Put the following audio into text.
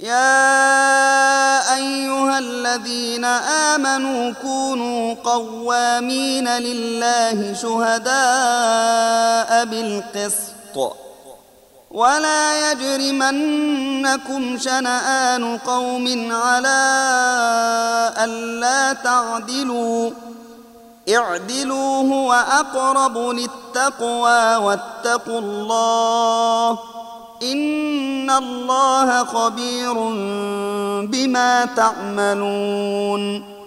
يا أيها الذين آمنوا كونوا قوامين لله شهداء بالقسط ولا يجرمنكم شنآن قوم على ألا تعدلوا اعدلوا هو أقرب للتقوى واتقوا الله إن الله خبير بما تعملون